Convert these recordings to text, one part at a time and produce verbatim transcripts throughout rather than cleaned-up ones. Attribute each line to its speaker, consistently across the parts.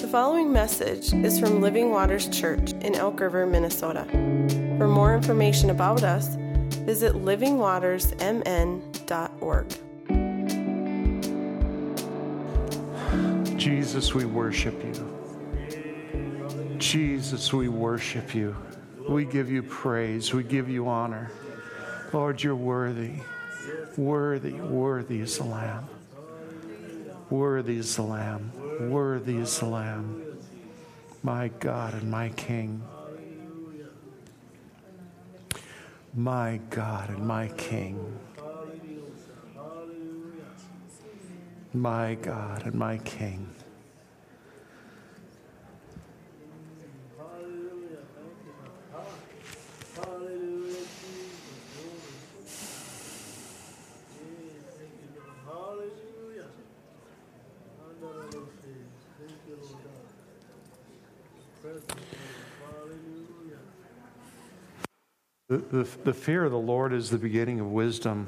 Speaker 1: following message is from Living Waters Church in Elk River, Minnesota. For more information about us, visit living waters m n dot org.
Speaker 2: Jesus, we worship you. Jesus, we worship you. We give you praise. We give you honor. Lord, you're worthy. Worthy, worthy is the Lamb. Worthy is the Lamb. Worthy is the Lamb. My God and my King. My God and my King. My God and my King. The, the, the fear of the Lord is the beginning of wisdom.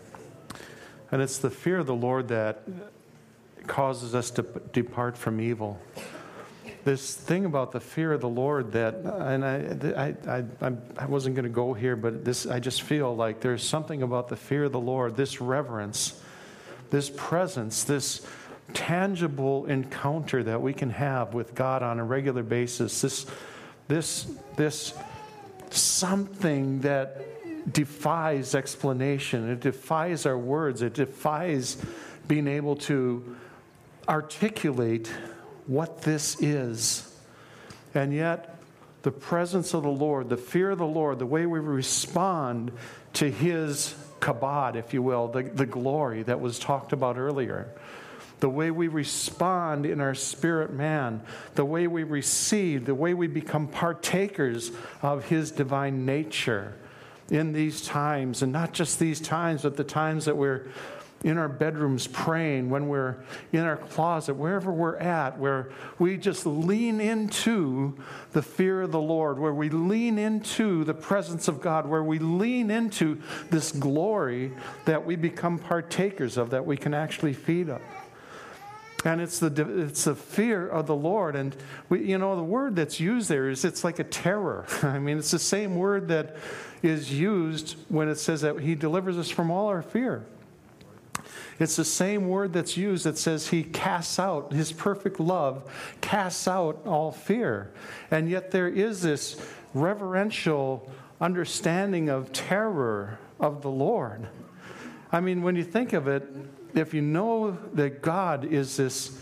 Speaker 2: And it's the fear of the Lord that causes us to depart from evil. This thing about the fear of the Lord that, and I, I, I, I wasn't going to go here, but this, I just feel like there's something about the fear of the Lord, this reverence, this presence, this tangible encounter that we can have with God on a regular basis. This, this, this something that defies explanation. It defies our words. It defies being able to articulate what this is. And yet, the presence of the Lord, the fear of the Lord, the way we respond to His kabod, if you will, the, the glory that was talked about earlier, the way we respond in our spirit man, the way we receive, the way we become partakers of His divine nature in these times, and not just these times, but the times that we're in our bedrooms praying, when we're in our closet, wherever we're at, where we just lean into the fear of the Lord, where we lean into the presence of God, where we lean into this glory that we become partakers of, that we can actually feed on. And it's the it's the fear of the Lord. And, we, you know, the word that's used there is, it's like a terror. I mean, it's the same word that is used when it says that He delivers us from all our fear. It's the same word that's used that says He casts out, His perfect love casts out all fear. And yet there is this reverential understanding of terror of the Lord. I mean, when you think of it, if you know that God is this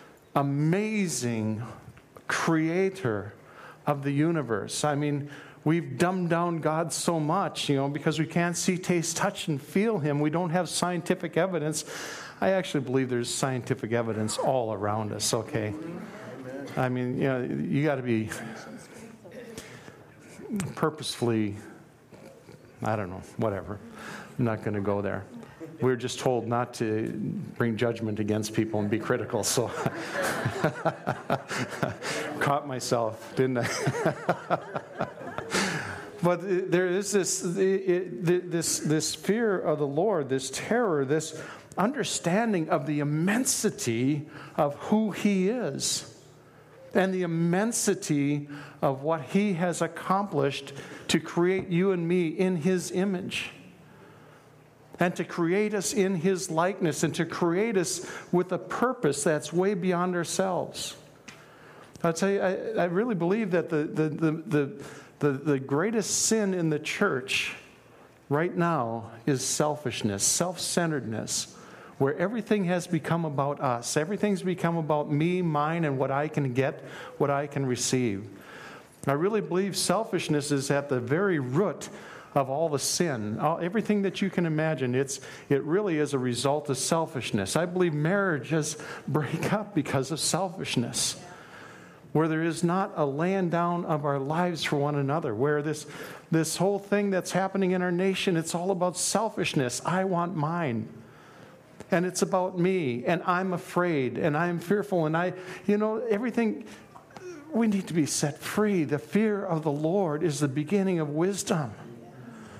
Speaker 2: amazing creator of the universe, I mean, we've dumbed down God so much, you know, because we can't see, taste, touch, and feel Him. We don't have scientific evidence. I actually believe there's scientific evidence all around us, okay? I mean, you know, you got to be purposefully, I don't know, whatever. I'm not going to go there. We were just told not to bring judgment against people and be critical, so caught myself, didn't I? But there is this, this, this fear of the Lord, this terror, this understanding of the immensity of who He is and the immensity of what He has accomplished to create you and me in His image. And to create us in His likeness, and to create us with a purpose that's way beyond ourselves. I'll tell you, I, I really believe that the, the, the, the, the, the greatest sin in the church right now is selfishness, self-centeredness, where everything has become about us. Everything's become about me, mine, and what I can get, what I can receive. I really believe selfishness is at the very root of all the sin, all, everything that you can imagine. It's it really is a result of selfishness. I believe marriages break up because of selfishness, where there is not a laying down of our lives for one another, where this this whole thing that's happening in our nation, it's all about selfishness. I want mine. And it's about me, and I'm afraid, and I'm fearful, and I, you know, everything, we need to be set free. The fear of the Lord is the beginning of wisdom.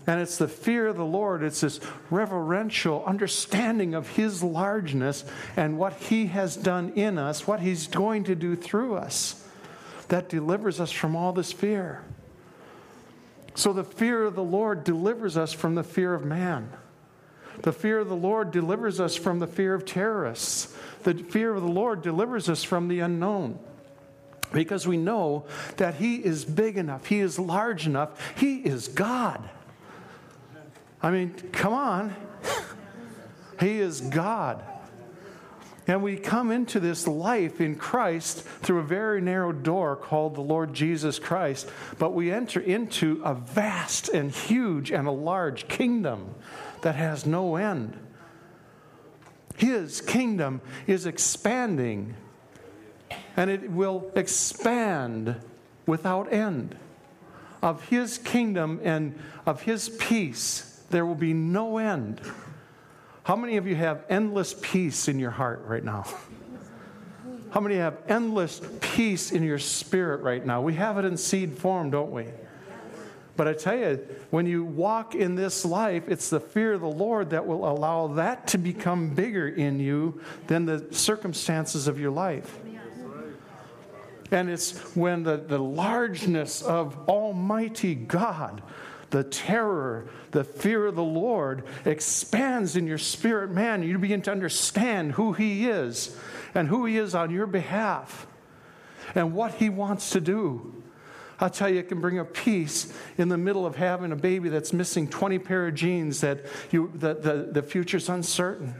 Speaker 2: And it's the fear of the Lord. It's this reverential understanding of His largeness and what He has done in us, what He's going to do through us, that delivers us from all this fear. So the fear of the Lord delivers us from the fear of man. The fear of the Lord delivers us from the fear of terrorists. The fear of the Lord delivers us from the unknown. Because we know that He is big enough. He is large enough. He is God. I mean, come on. He is God. And we come into this life in Christ through a very narrow door called the Lord Jesus Christ. But we enter into a vast and huge and a large kingdom that has no end. His kingdom is expanding. And it will expand without end. Of His kingdom and of His peace, there will be no end. How many of you have endless peace in your heart right now? How many have endless peace in your spirit right now? We have it in seed form, don't we? But I tell you, when you walk in this life, it's the fear of the Lord that will allow that to become bigger in you than the circumstances of your life. And it's when the, the largeness of Almighty God, the terror, the fear of the Lord expands in your spirit, man. You begin to understand who He is and who He is on your behalf and what He wants to do. I'll tell you, it can bring a peace in the middle of having a baby that's missing twenty pair of jeans, that you, the, the, the future's uncertain.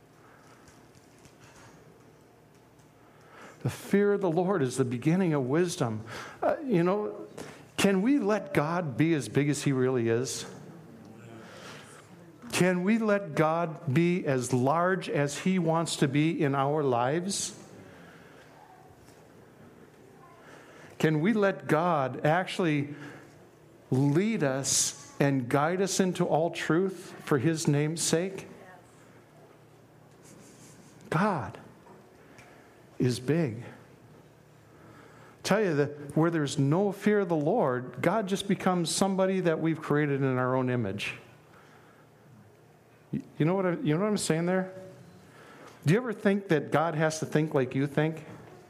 Speaker 2: The fear of the Lord is the beginning of wisdom. Uh, you know, can we let God be as big as He really is? Can we let God be as large as He wants to be in our lives? Can we let God actually lead us and guide us into all truth for His name's sake? God is big. Tell you that where there's no fear of the Lord, God just becomes somebody that we've created in our own image. You know what I, you know what I'm saying there? Do you ever think that God has to think like you think?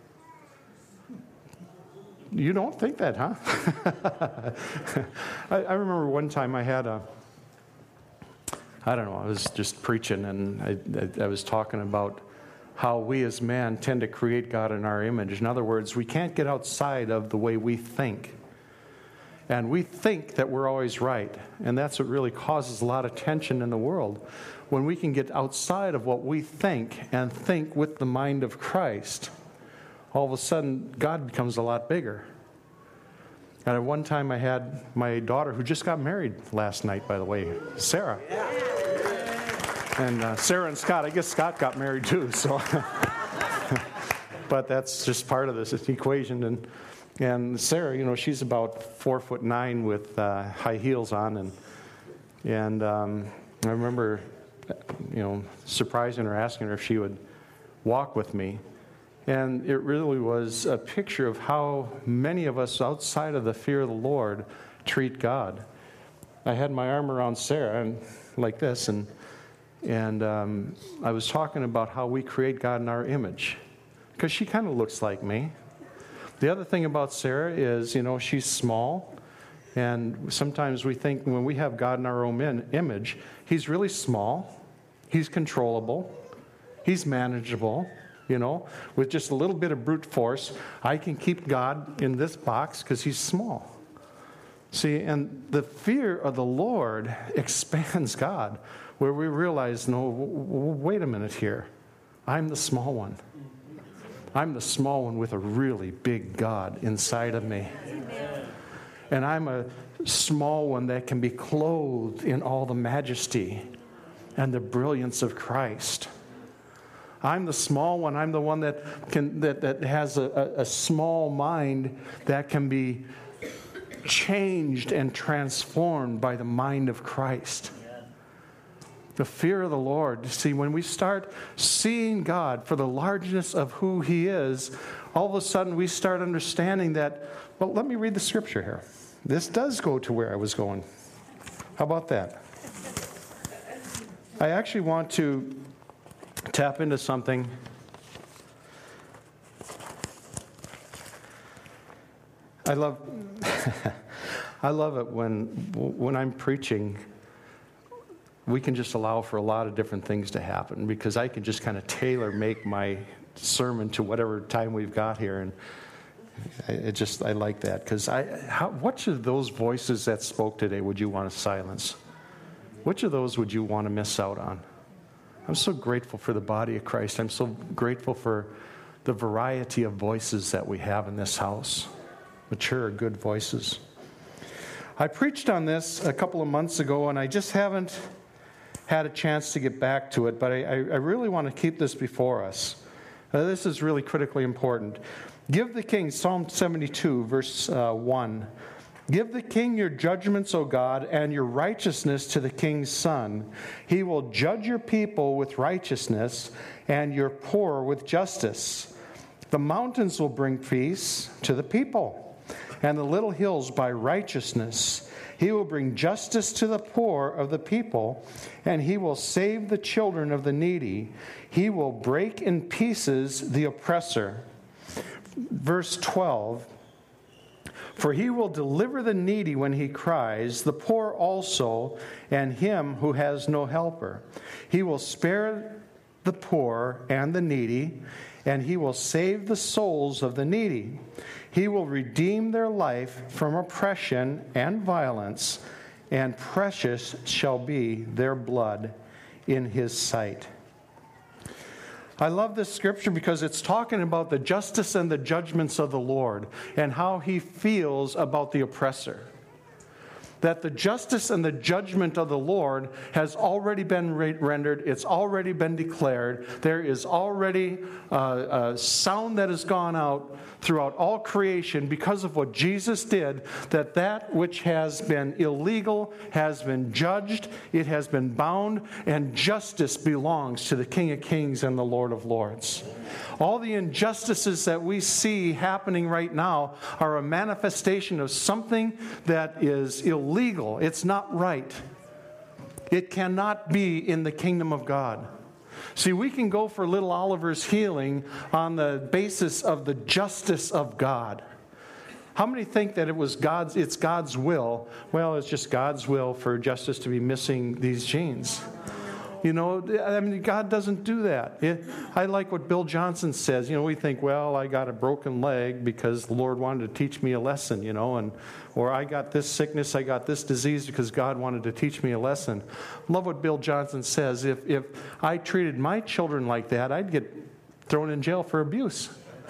Speaker 2: You don't think that, huh? I, I remember one time I had a, I don't know, I was just preaching and I, I, I was talking about how we as man tend to create God in our image. In other words, we can't get outside of the way we think. And we think that we're always right. And that's what really causes a lot of tension in the world. When we can get outside of what we think and think with the mind of Christ, all of a sudden God becomes a lot bigger. And at one time I had my daughter, who just got married last night, by the way, Sarah. And uh, Sarah and Scott, I guess Scott got married too, so. But that's just part of this equation. And and Sarah, you know, she's about four foot nine with uh, high heels on, and and um, I remember, you know, surprising her, asking her if she would walk with me, and it really was a picture of how many of us outside of the fear of the Lord treat God. I had my arm around Sarah and like this, and. And um, I was talking about how we create God in our image, because she kind of looks like me. The other thing about Sarah is, you know, she's small, and sometimes we think when we have God in our own in- image, He's really small, He's controllable, He's manageable, you know. With just a little bit of brute force, I can keep God in this box because He's small. See, and the fear of the Lord expands God, where we realize, no, w- w- wait a minute here. I'm the small one. I'm the small one with a really big God inside of me. Amen. And I'm a small one that can be clothed in all the majesty and the brilliance of Christ. I'm the small one. I'm the one that can that, that has a, a, a small mind that can be changed and transformed by the mind of Christ. The fear of the Lord. See, when we start seeing God for the largeness of who He is, all of a sudden we start understanding that, well, let me read the scripture here. This does go to where I was going. How about that? I actually want to tap into something. I love I love it when when I'm preaching, we can just allow for a lot of different things to happen, because I can just kind of tailor make my sermon to whatever time we've got here, and I just I like that, because I how, which of those voices that spoke today would you want to silence? Which of those would you want to miss out on? I'm so grateful for the body of Christ. I'm so grateful for the variety of voices that we have in this house. Mature, good voices. I preached on this a couple of months ago, and I just haven't had a chance to get back to it, but I, I really want to keep this before us. Uh, this is really critically important. Give the king, Psalm seventy-two, verse uh, one. Give the king your judgments, O God, and your righteousness to the king's son. He will judge your people with righteousness and your poor with justice. The mountains will bring peace to the people, and the little hills by righteousness. He will bring justice to the poor of the people, and he will save the children of the needy. He will break in pieces the oppressor. Verse twelve. For he will deliver the needy when he cries, the poor also, and him who has no helper. He will spare the poor and the needy, and he will save the souls of the needy. He will redeem their life from oppression and violence, and precious shall be their blood in his sight. I love this scripture because it's talking about the justice and the judgments of the Lord and how he feels about the oppressor. That the justice and the judgment of the Lord has already been rendered. It's already been declared. There is already a, a sound that has gone out throughout all creation because of what Jesus did, that that which has been illegal has been judged, it has been bound, and justice belongs to the King of Kings and the Lord of Lords. All the injustices that we see happening right now are a manifestation of something that is illegal. It's not right. It cannot be in the kingdom of God. See, we can go for little Oliver's healing on the basis of the justice of God. How many think that it was God's, it's God's will? Well, it's just God's will for Justice to be missing these genes. You know, I mean, God doesn't do that. It, I like what Bill Johnson says. You know, we think, well, I got a broken leg because the Lord wanted to teach me a lesson, you know, and or I got this sickness, I got this disease because God wanted to teach me a lesson. Love what Bill Johnson says. If if I treated my children like that, I'd get thrown in jail for abuse.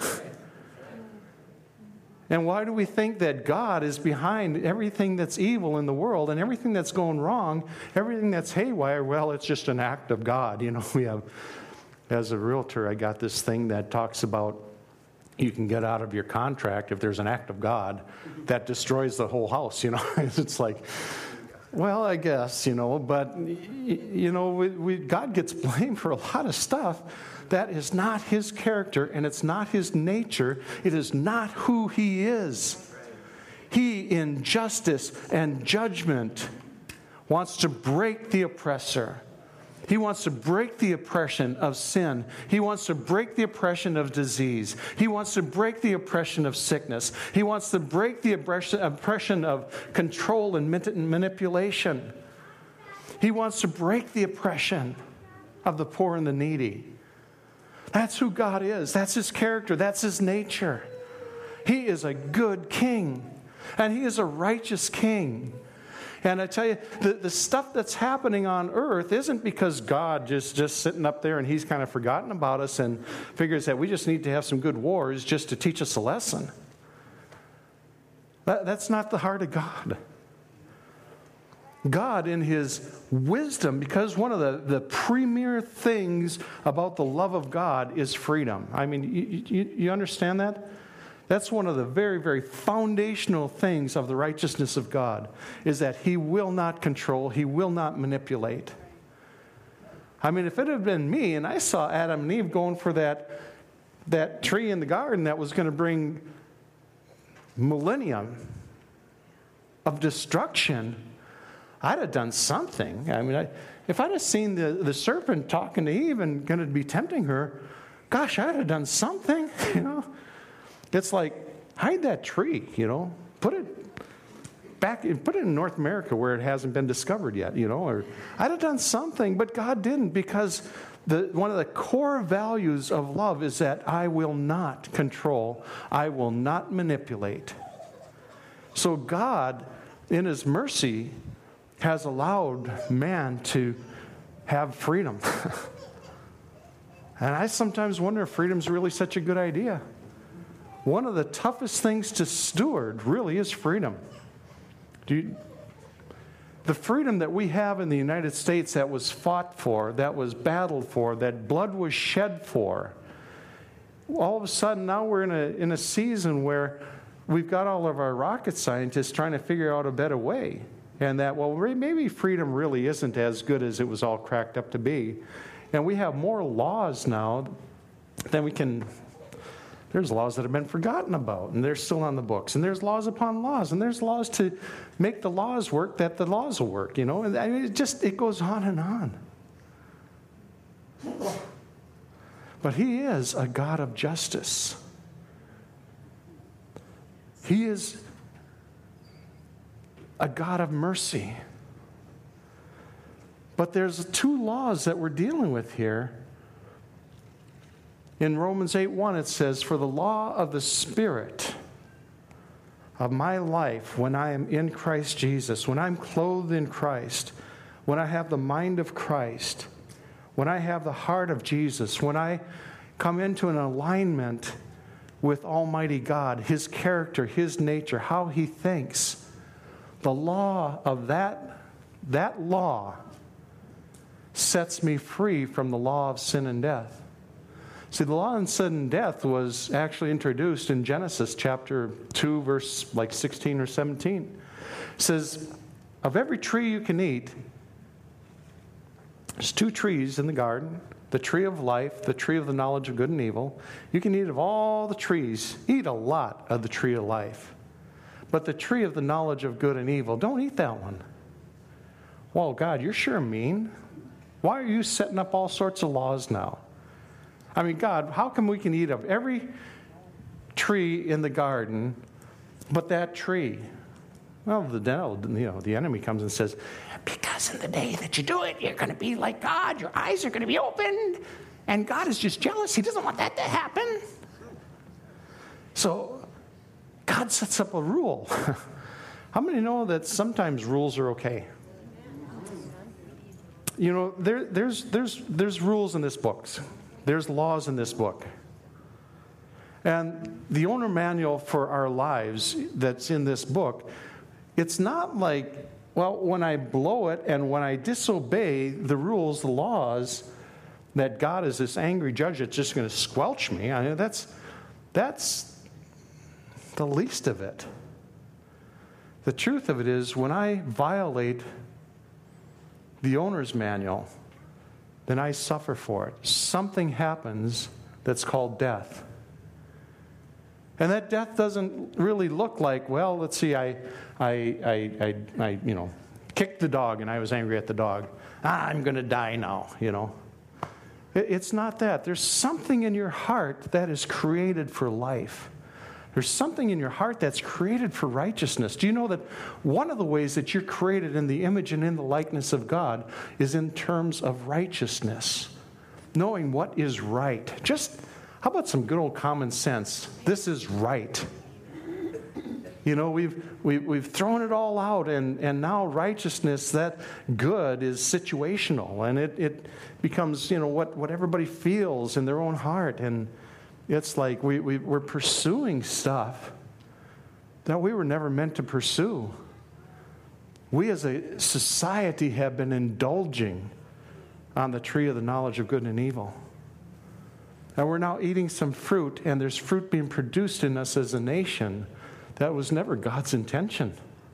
Speaker 2: And why do we think that God is behind everything that's evil in the world and everything that's going wrong, everything that's haywire? Well, it's just an act of God. You know, we have, as a realtor, I got this thing that talks about you can get out of your contract if there's an act of God that destroys the whole house. You know, it's like, well, I guess, you know, but, you know, we, we, God gets blamed for a lot of stuff. That is not his character, and it's not his nature. It is not who he is. He, in justice and judgment, wants to break the oppressor. He wants to break the oppression of sin. He wants to break the oppression of disease. He wants to break the oppression of sickness. He wants to break the oppression of control and manipulation. He wants to break the oppression of the poor and the needy. That's who God is. That's his character. That's his nature. He is a good king, and he is a righteous king. And I tell you, the, the stuff that's happening on earth isn't because God just, just sitting up there and he's kind of forgotten about us and figures that we just need to have some good wars just to teach us a lesson. That, that's not the heart of God. God, in his wisdom, because one of the, the premier things about the love of God is freedom. I mean, you, you, you understand that? That's one of the very, very foundational things of the righteousness of God, is that he will not control, he will not manipulate. I mean, if it had been me and I saw Adam and Eve going for that, that tree in the garden that was going to bring millennium of destruction, I'd have done something. I mean, I, if I'd have seen the, the serpent talking to Eve and going to be tempting her, gosh, I'd have done something, you know. It's like, hide that tree, you know. Put it back, put it in North America where it hasn't been discovered yet, you know. Or I'd have done something, but God didn't, because the, one of the core values of love is that I will not control, I will not manipulate. So God, in His mercy, has allowed man to have freedom. And I sometimes wonder if freedom's really such a good idea. One of the toughest things to steward really is freedom. Do you, the freedom that we have in the United States that was fought for, that was battled for, that blood was shed for, all of a sudden now we're in a in a season where we've got all of our rocket scientists trying to figure out a better way. And that, well, maybe freedom really isn't as good as it was all cracked up to be. And we have more laws now than we can. There's laws that have been forgotten about, and they're still on the books. And there's laws upon laws, and there's laws to make the laws work that the laws will work, you know. And I mean, it just, it goes on and on. But He is a God of justice. He is a God of mercy. But there's two laws that we're dealing with here. In Romans eight one, it says, "For the law of the Spirit of my life, when I am in Christ Jesus, when I'm clothed in Christ, when I have the mind of Christ, when I have the heart of Jesus, when I come into an alignment with Almighty God, His character, His nature, how He thinks, the law of that, that law sets me free from the law of sin and death." See, the law of sin and death was actually introduced in Genesis chapter two, verse like sixteen or seventeen. It says, of every tree you can eat, there's two trees in the garden, the tree of life, the tree of the knowledge of good and evil. You can eat of all the trees, eat a lot of the tree of life. But the tree of the knowledge of good and evil, don't eat that one. Well, God, you're sure mean. Why are you setting up all sorts of laws now? I mean, God, how come we can eat of every tree in the garden but that tree? Well, the devil, you know, the enemy comes and says, because in the day that you do it, you're going to be like God. Your eyes are going to be opened. And God is just jealous. He doesn't want that to happen. So God sets up a rule. How many know that sometimes rules are okay? You know, there, there's, there's, there's rules in this book. There's laws in this book. And the owner manual for our lives that's in this book, it's not like, well, when I blow it and when I disobey the rules, the laws, that God is this angry judge that's just going to squelch me. I mean, that's, that's the least of it. The truth of it is, when I violate the owner's manual, then I suffer for it. Something happens that's called death. And that death doesn't really look like, well, let's see, I, I, I, I, I you know, kicked the dog and I was angry at the dog. Ah, I'm going to die now, you know. It, it's not that. There's something in your heart that is created for life. There's something in your heart that's created for righteousness. Do you know that one of the ways that you're created in the image and in the likeness of God is in terms of righteousness? Knowing what is right. Just, how about some good old common sense? This is right. You know, we've we've, we've thrown it all out, and, and now righteousness, that good, is situational. And it, it becomes, you know, what, what everybody feels in their own heart. And it's like we, we, we're pursuing stuff that we were never meant to pursue. We as a society have been indulging on the tree of the knowledge of good and evil. And we're now eating some fruit, and there's fruit being produced in us as a nation that was never God's intention.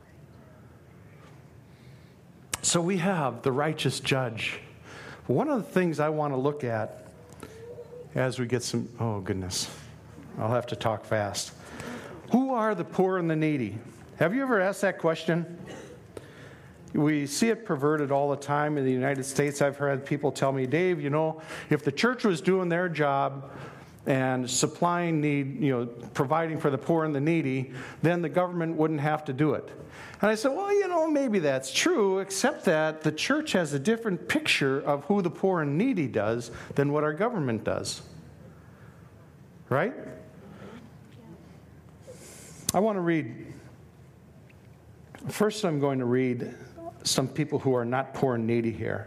Speaker 2: So we have the righteous judge. One of the things I want to look at as we get some, oh goodness, I'll have to talk fast. Who are the poor and the needy? Have you ever asked that question? We see it perverted all the time in the United States. I've heard people tell me, Dave, you know, if the church was doing their job and supplying need, you know, providing for the poor and the needy, then the government wouldn't have to do it. And I said, well, you know, maybe that's true, except that the church has a different picture of who the poor and needy does than what our government does. Right? I want to read, first I'm going to read some people who are not poor and needy here.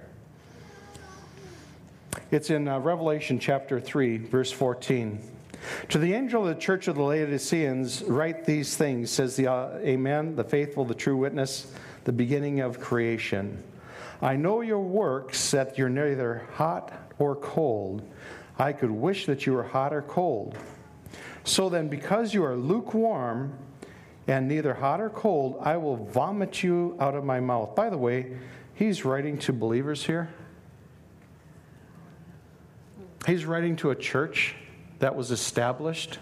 Speaker 2: It's in uh, Revelation chapter three, verse fourteen. To the angel of the church of the Laodiceans, write these things, says the uh, Amen, the faithful, the true witness, the beginning of creation. I know your works, that you're neither hot or cold. I could wish that you were hot or cold. So then, because you are lukewarm and neither hot or cold, I will vomit you out of my mouth. By the way, he's writing to believers here. He's writing to a church that was established.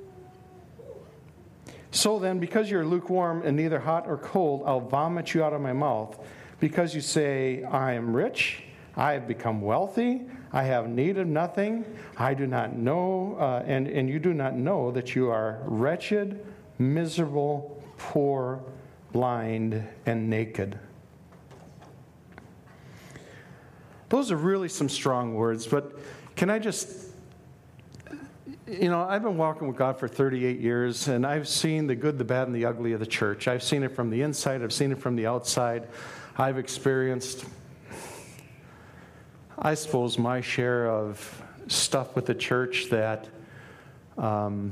Speaker 2: So then, because you're lukewarm and neither hot or cold, I'll vomit you out of my mouth. Because you say, I am rich, I have become wealthy, I have need of nothing, I do not know, uh, and, and you do not know that you are wretched, miserable, poor, blind, and naked. Those are really some strong words, but can I just... You know, I've been walking with God for thirty-eight years, and I've seen the good, the bad, and the ugly of the church. I've seen it from the inside. I've seen it from the outside. I've experienced, I suppose, my share of stuff with the church that um,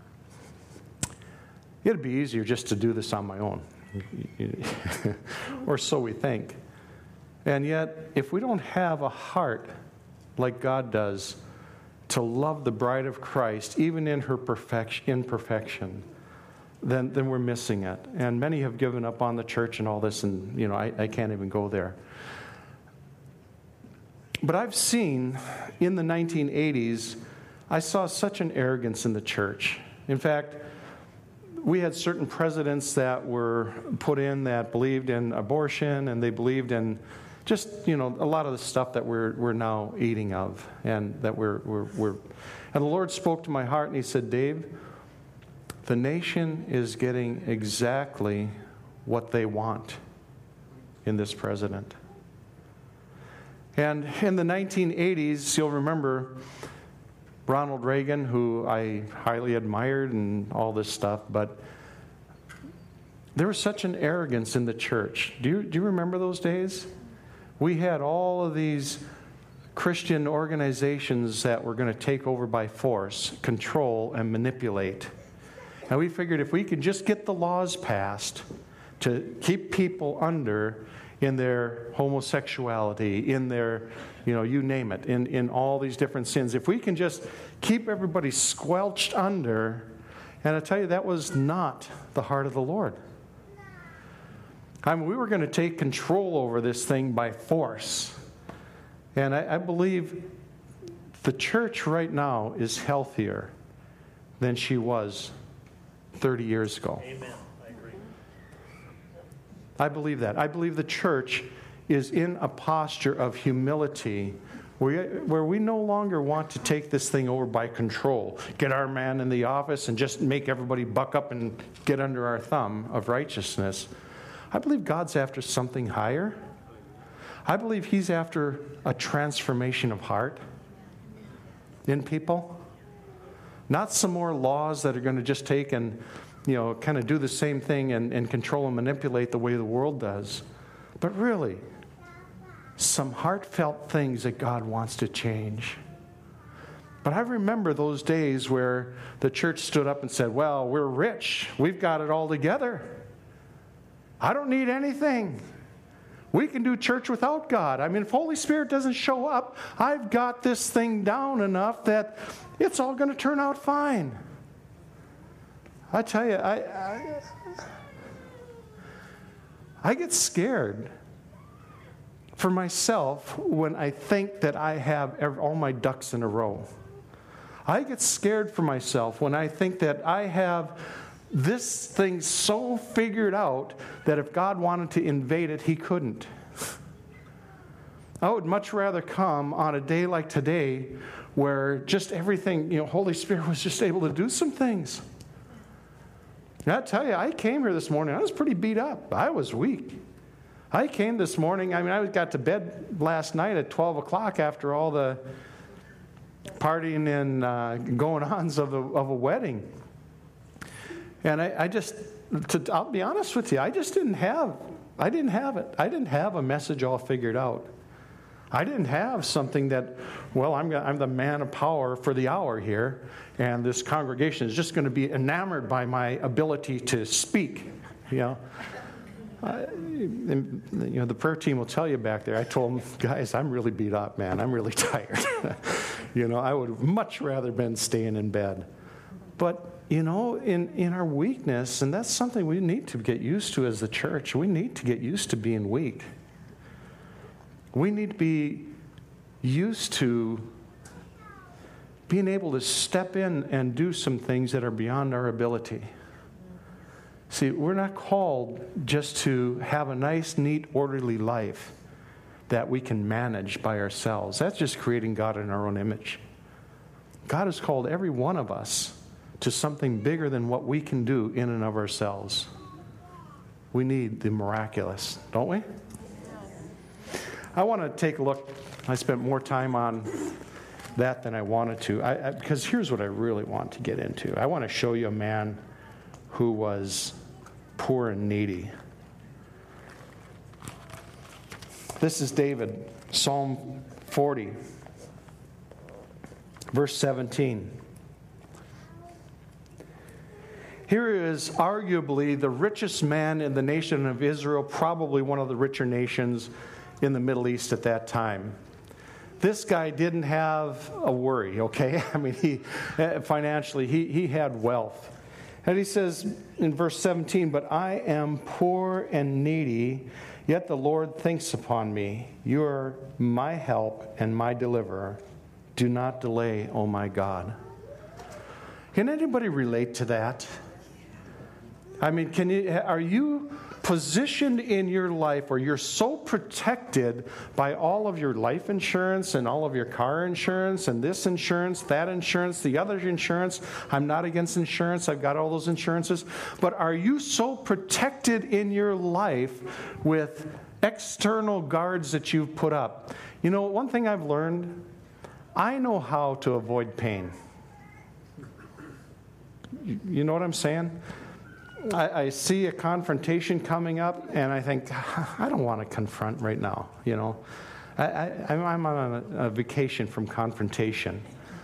Speaker 2: it'd be easier just to do this on my own, or so we think. And yet, if we don't have a heart like God does, to love the bride of Christ, even in her perfection, imperfection, then, then we're missing it. And many have given up on the church and all this, and, you know, I, I can't even go there. But I've seen, in the nineteen eighties, I saw such an arrogance in the church. In fact, we had certain presidents that were put in that believed in abortion, and they believed in just, you know, a lot of the stuff that we're we're now eating of, and that we're we're we're and the Lord spoke to my heart, and He said, Dave, the nation is getting exactly what they want in this president. And in the nineteen eighties, you'll remember Ronald Reagan, who I highly admired and all this stuff, but there was such an arrogance in the church. Do you do you remember those days? We had all of these Christian organizations that were going to take over by force, control, and manipulate. And we figured if we could just get the laws passed to keep people under in their homosexuality, in their, you know, you name it, in, in all these different sins, if we can just keep everybody squelched under, and I tell you, that was not the heart of the Lord. I mean, we were going to take control over this thing by force. And I, I believe the church right now is healthier than she was thirty years ago.
Speaker 3: Amen. I agree.
Speaker 2: I believe that. I believe the church is in a posture of humility where, where we no longer want to take this thing over by control, get our man in the office and just make everybody buck up and get under our thumb of righteousness. I believe God's after something higher. I believe He's after a transformation of heart in people. Not some more laws that are going to just take and, you know, kind of do the same thing and, and control and manipulate the way the world does. But really, some heartfelt things that God wants to change. But I remember those days where the church stood up and said, well, we're rich. We've got it all together. I don't need anything. We can do church without God. I mean, if Holy Spirit doesn't show up, I've got this thing down enough that it's all going to turn out fine. I tell you, I, I, I get scared for myself when I think that I have every, all my ducks in a row. I get scared for myself when I think that I have this thing so figured out that if God wanted to invade it, he couldn't. I would much rather come on a day like today where just everything, you know, Holy Spirit was just able to do some things. And I tell you, I came here this morning, I was pretty beat up. I was weak. I came this morning, I mean, I got to bed last night at twelve o'clock after all the partying and uh, going-ons of a, of a wedding. And I, I just, to, I'll be honest with you, I just didn't have, I didn't have it. I didn't have a message all figured out. I didn't have something that, well, I'm, I'm the man of power for the hour here, and this congregation is just going to be enamored by my ability to speak, you know. Uh, and, you know, the prayer team will tell you back there, I told them, guys, I'm really beat up, man. I'm really tired. You know, I would have much rather been staying in bed. But, you know, in, in our weakness, and that's something we need to get used to as the church, we need to get used to being weak. We need to be used to being able to step in and do some things that are beyond our ability. See, we're not called just to have a nice, neat, orderly life that we can manage by ourselves. That's just creating God in our own image. God has called every one of us to something bigger than what we can do in and of ourselves. We need the miraculous, don't we? I want to take a look. I spent more time on that than I wanted to. I, I, because here's what I really want to get into. I want to show you a man who was poor and needy. This is David, Psalm forty, verse seventeen. Here is arguably the richest man in the nation of Israel, probably one of the richer nations in the Middle East at that time. This guy didn't have a worry, okay? I mean, he financially, he, he had wealth. And he says in verse seventeen, but I am poor and needy, yet the Lord thinks upon me. You are my help and my deliverer. Do not delay, O my God. Can anybody relate to that? I mean, can you, are you positioned in your life where you're so protected by all of your life insurance and all of your car insurance and this insurance, that insurance, the other insurance? I'm not against insurance. I've got all those insurances. But are you so protected in your life with external guards that you've put up? You know, one thing I've learned, I know how to avoid pain. You know what I'm saying? I, I see a confrontation coming up, and I think, I don't want to confront right now, you know. I, I, I'm on a, a vacation from confrontation.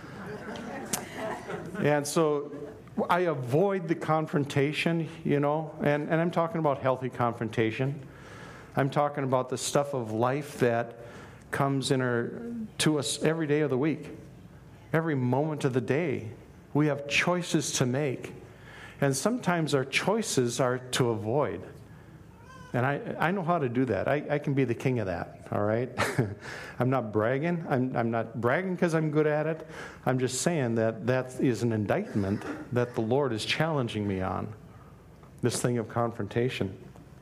Speaker 2: And so I avoid the confrontation, you know, and, and I'm talking about healthy confrontation. I'm talking about the stuff of life that comes in our, to us every day of the week, every moment of the day. We have choices to make. And sometimes our choices are to avoid. And I, I know how to do that. I, I can be the king of that, all right? I'm not bragging. I'm, I'm not bragging because I'm good at it. I'm just saying that that is an indictment that the Lord is challenging me on, this thing of confrontation.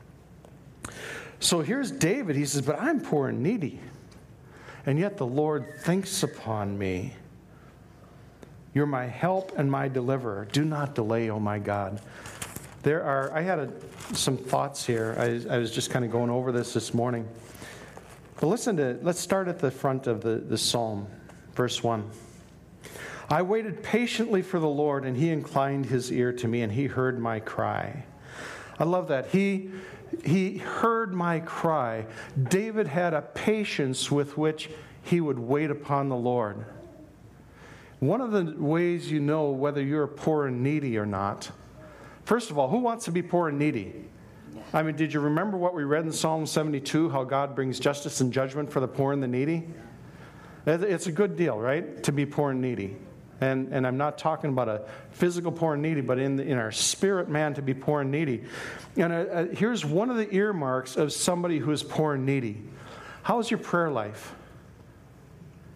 Speaker 2: So here's David. He says, but I'm poor and needy, and yet the Lord thinks upon me. You're my help and my deliverer. Do not delay, oh my God. There are, I had a, some thoughts here. I, I was just kind of going over this this morning. But listen to, let's start at the front of the, the psalm, verse one. I waited patiently for the Lord, and he inclined his ear to me, and he heard my cry. I love that. He, he heard my cry. David had a patience with which he would wait upon the Lord. One of the ways you know whether you're poor and needy or not, first of all, who wants to be poor and needy? I mean, did you remember what we read in Psalm seventy-two, how God brings justice and judgment for the poor and the needy? It's a good deal, right, to be poor and needy. And, and I'm not talking about a physical poor and needy, but in, the, in our spirit man to be poor and needy. And uh, uh, here's one of the earmarks of somebody who is poor and needy. How is your prayer life?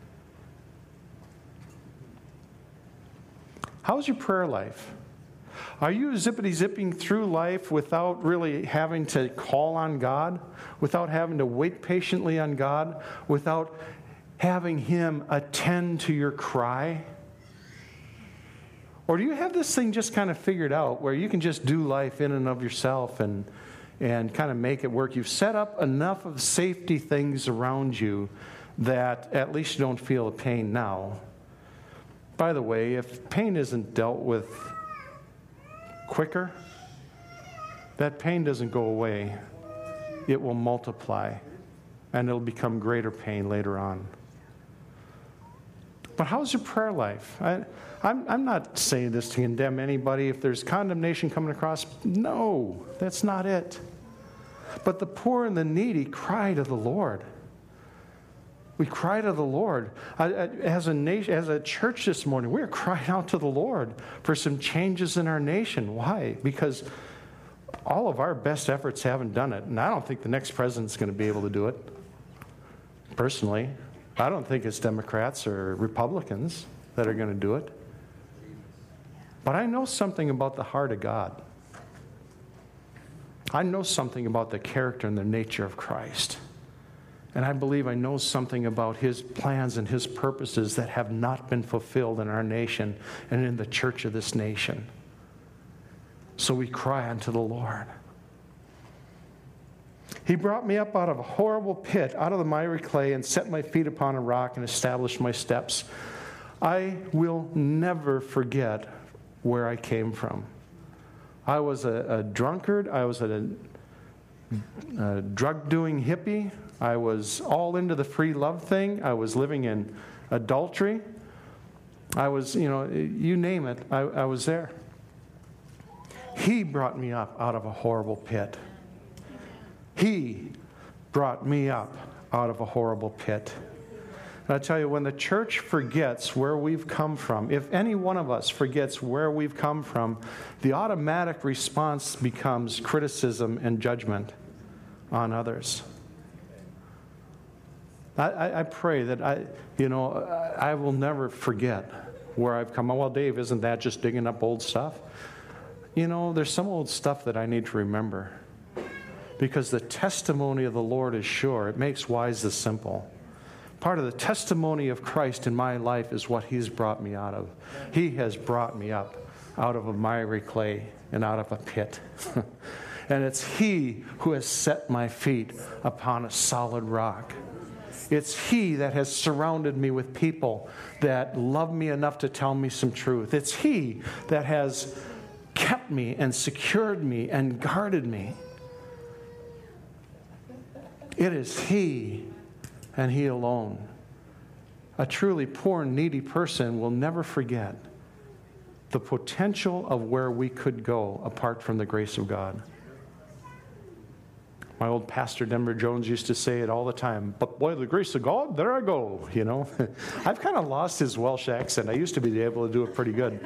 Speaker 2: How's your prayer life? Are you zippity-zipping through life without really having to call on God, without having to wait patiently on God, without having Him attend to your cry? Or do you have this thing just kind of figured out where you can just do life in and of yourself and, and kind of make it work? You've set up enough of safety things around you that at least you don't feel the pain now. By the way, if pain isn't dealt with quicker, that pain doesn't go away. It will multiply, and it'll become greater pain later on. But how's your prayer life? I, I'm, I'm not saying this to condemn anybody. If there's condemnation coming across, no, that's not it. But the poor and the needy cry to the Lord. We cry to the Lord. As a nation, as a church this morning, we're crying out to the Lord for some changes in our nation. Why? Because all of our best efforts haven't done it. And I don't think the next president's going to be able to do it. Personally, I don't think it's Democrats or Republicans that are going to do it. But I know something about the heart of God. I know something about the character and the nature of Christ. And I believe I know something about His plans and His purposes that have not been fulfilled in our nation and in the church of this nation. So we cry unto the Lord. He brought me up out of a horrible pit, out of the miry clay, and set my feet upon a rock and established my steps. I will never forget where I came from. I was a, a drunkard. I was a, a drug-doing hippie. I was all into the free love thing. I was living in adultery. I was, you know, you name it, I, I was there. He brought me up out of a horrible pit. He brought me up out of a horrible pit. And I tell you, when the church forgets where we've come from, if any one of us forgets where we've come from, the automatic response becomes criticism and judgment on others. I, I pray that I, you know, I will never forget where I've come. Well, Dave, isn't that just digging up old stuff? You know, there's some old stuff that I need to remember, because the testimony of the Lord is sure. It makes wise the simple. Part of the testimony of Christ in my life is what He's brought me out of. He has brought me up out of a miry clay and out of a pit. And it's He who has set my feet upon a solid rock. It's He that has surrounded me with people that love me enough to tell me some truth. It's He that has kept me and secured me and guarded me. It is He and He alone. A truly poor and needy person will never forget the potential of where we could go apart from the grace of God. My old pastor, Denver Jones, used to say it all the time, but boy, the grace of God, there I go, you know. I've kind of lost his Welsh accent. I used to be able to do it pretty good.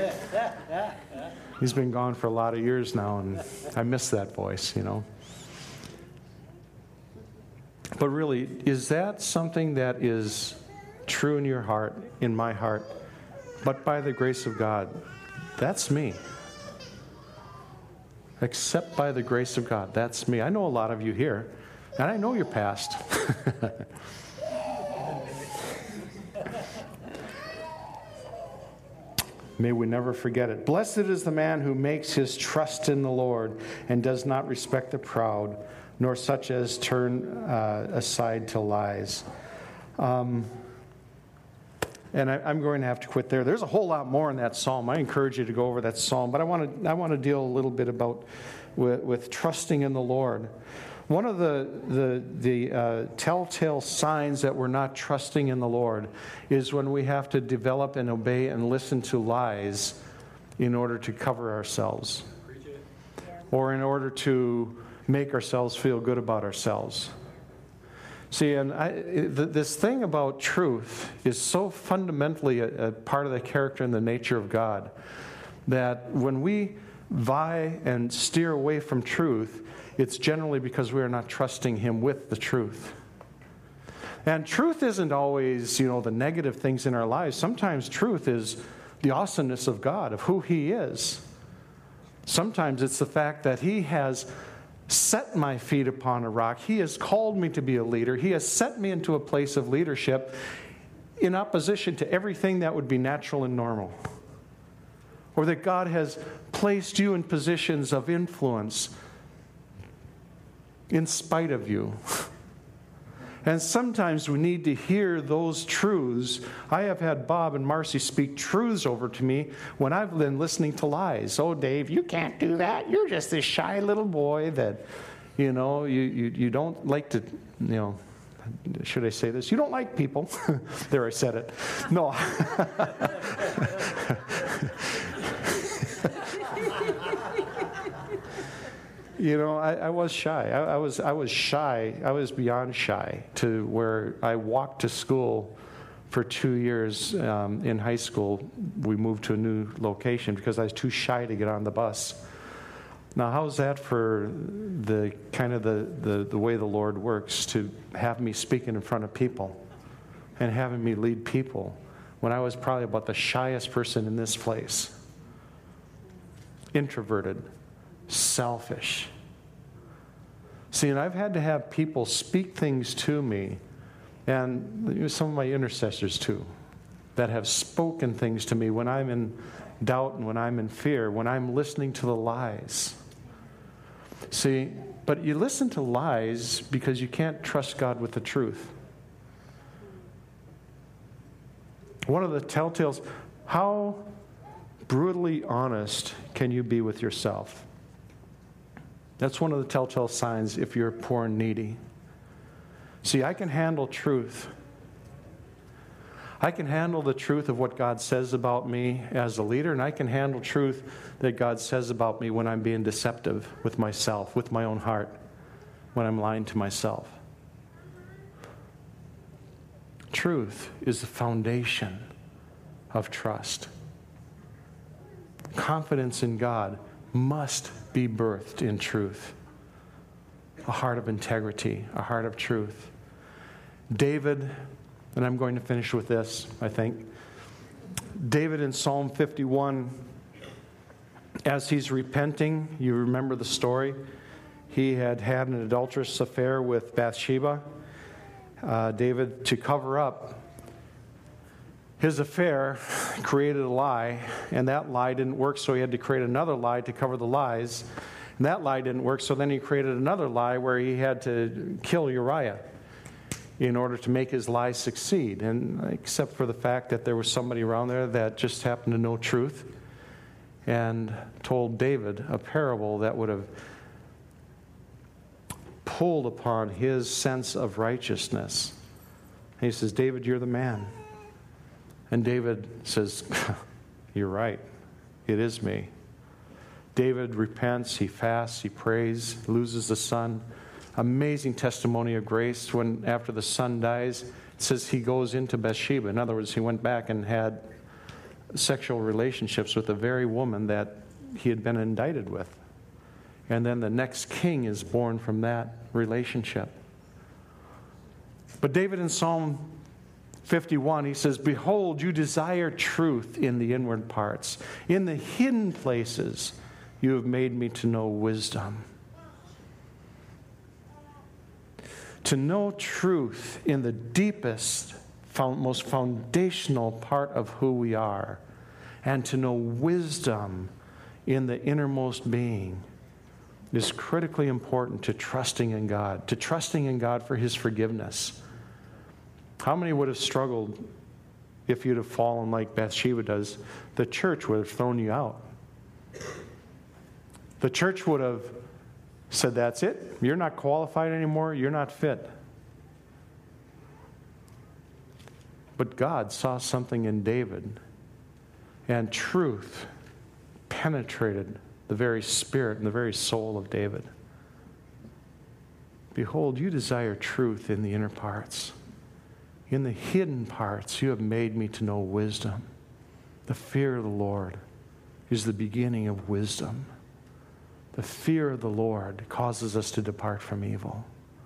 Speaker 2: He's been gone for a lot of years now, and I miss that voice, you know. But really, is that something that is true in your heart, in my heart? But by the grace of God, that's me. Except by the grace of God, that's me. I know a lot of you here, and I know your past. May we never forget it. Blessed is the man who makes his trust in the Lord and does not respect the proud, nor such as turn uh, aside to lies. Um, and I, I'm going to have to quit there. There's a whole lot more in that psalm. I encourage you to go over that psalm, but I want to I want to deal a little bit about with, with trusting in the Lord. One of the the the uh, telltale signs that we're not trusting in the Lord is when we have to develop and obey and listen to lies in order to cover ourselves, or in order to make ourselves feel good about ourselves. See, and I, this thing about truth is so fundamentally a, a part of the character and the nature of God that when we vie and steer away from truth, it's generally because we are not trusting Him with the truth. And truth isn't always, you know, the negative things in our lives. Sometimes truth is the awesomeness of God, of who He is. Sometimes it's the fact that He has set my feet upon a rock. He has called me to be a leader. He has set me into a place of leadership in opposition to everything that would be natural and normal. Or that God has placed you in positions of influence in spite of you. And sometimes we need to hear those truths. I have had Bob and Marcy speak truths over to me when I've been listening to lies. Oh, Dave, you can't do that. You're just this shy little boy that, you know, you, you, you don't like to, you know, should I say this? You don't like people. There, I said it. No. You know, I, I was shy. I, I was I was shy. I was beyond shy to where I walked to school for two years um, in high school. We moved to a new location because I was too shy to get on the bus. Now, how's that for the kind of the, the, the way the Lord works, to have me speaking in front of people and having me lead people when I was probably about the shyest person in this place? Introverted. Selfish. See, and I've had to have people speak things to me, and some of my intercessors too, that have spoken things to me when I'm in doubt and when I'm in fear, when I'm listening to the lies. See, but you listen to lies because you can't trust God with the truth. One of the telltales, how brutally honest can you be with yourself? That's one of the telltale signs if you're poor and needy. See, I can handle truth. I can handle the truth of what God says about me as a leader, and I can handle truth that God says about me when I'm being deceptive with myself, with my own heart, when I'm lying to myself. Truth is the foundation of trust. Confidence in God must be birthed in truth. A heart of integrity, a heart of truth. David, and I'm going to finish with this, I think. David in Psalm fifty-one, as he's repenting, you remember the story. He had had an adulterous affair with Bathsheba. Uh, David, to cover up his affair, created a lie, and that lie didn't work, so he had to create another lie to cover the lies. And that lie didn't work, so then he created another lie where he had to kill Uriah in order to make his lie succeed. And except for the fact that there was somebody around there that just happened to know truth and told David a parable that would have pulled upon his sense of righteousness. And he says, David, you're the man. And David says, you're right. It is me. David repents, he fasts, he prays, loses the son. Amazing testimony of grace. When after the son dies, it says he goes into Bathsheba. In other words, he went back and had sexual relationships with the very woman that he had been indicted with. And then the next king is born from that relationship. But David in Psalm fifty-one, he says, behold, you desire truth in the inward parts. In the hidden places, you have made me to know wisdom. To know truth in the deepest, most foundational part of who we are, and to know wisdom in the innermost being is critically important to trusting in God, to trusting in God for His forgiveness. How many would have struggled if you'd have fallen like Bathsheba does? The church would have thrown you out. The church would have said, that's it. You're not qualified anymore. You're not fit. But God saw something in David, and truth penetrated the very spirit and the very soul of David. Behold, you desire truth in the inner parts. In the hidden parts, you have made me to know wisdom. The fear of the Lord is the beginning of wisdom. The fear of the Lord causes us to depart from evil.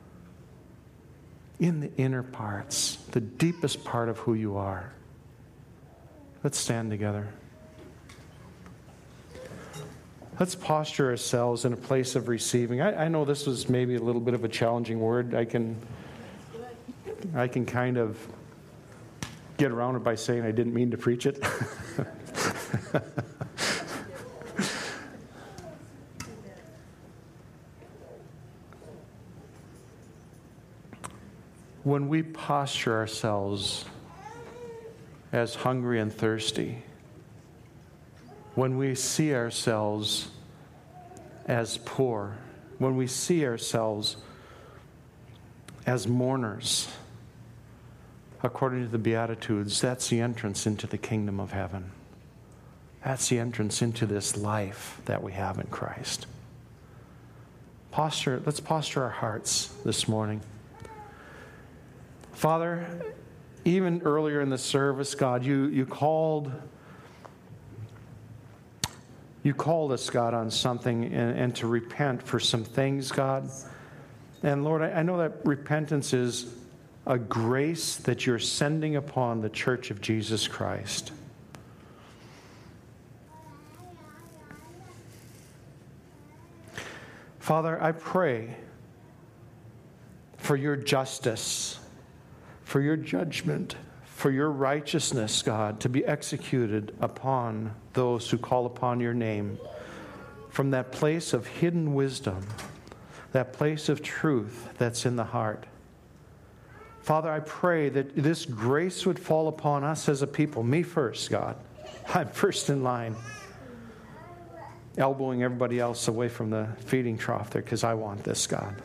Speaker 2: In the inner parts, the deepest part of who you are. Let's stand together. let's posture ourselves in a place of receiving. I, I know this was maybe a little bit of a challenging word. I can, I can kind of get around it by saying I didn't mean to preach it. When we posture ourselves as hungry and thirsty, when we see ourselves as poor, when we see ourselves as mourners, according to the Beatitudes, that's the entrance into the kingdom of heaven. That's the entrance into this life that we have in Christ. Posture, let's posture our hearts this morning. Father, even earlier in the service, God, you, you called you called us, God, on something and, and to repent for some things, God. And Lord, I, I know that repentance is a grace that you're sending upon the church of Jesus Christ. Father, I pray for your justice, for your judgment, for your righteousness, God, to be executed upon those who call upon your name from that place of hidden wisdom, that place of truth that's in the heart. Father, I pray that this grace would fall upon us as a people. Me first, God. I'm first in line. Elbowing everybody else away from the feeding trough there because I want this, God.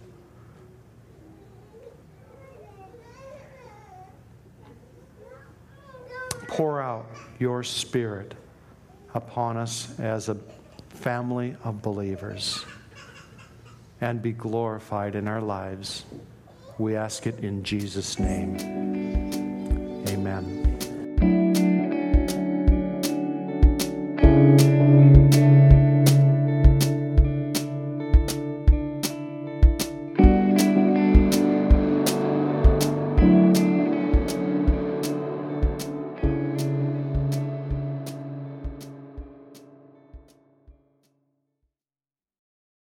Speaker 2: Pour out your Spirit upon us as a family of believers and be glorified in our lives. We ask it in Jesus' name. Amen.